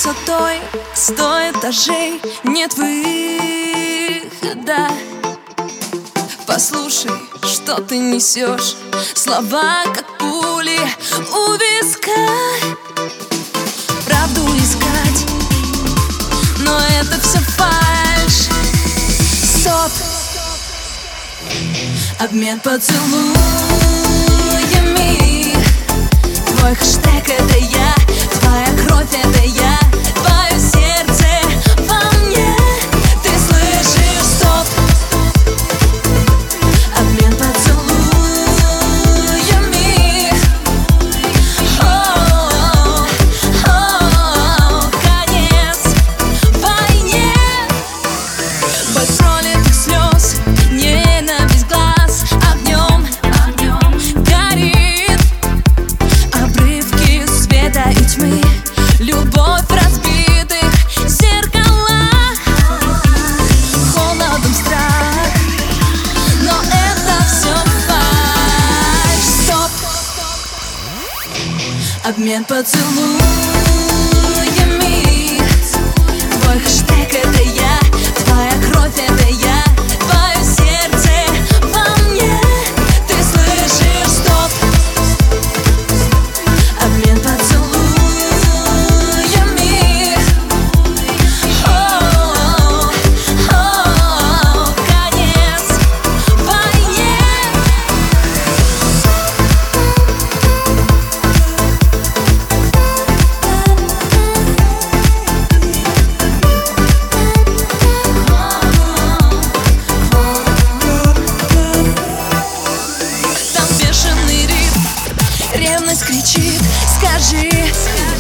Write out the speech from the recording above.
высотой 100 этажей, нет выхода. Послушай, что ты несешь, слова как пули у виска. Правду искать, но это все фальшь. Стоп! Обмен поцелуями. Твой хэштег — это я, твоя кровь — это я, твое сердце во мне. Ты слышишь? Стоп! Обмен поцелуями. Конец войне. Без пролитых слез, ненависть глаз огнем горит. Обрывки света и тьмы, любовь в разбитых зеркалах, холодом страх, но это все фальшь. Стоп! Обмен поцелуями. Твой хэштег — это я, твоя кровь — это я, твое сердце во мне. Ты слышишь? Стоп! Обмен поцелуями. Конец войне. Там бешеный ритм, ревность кричит: скажи.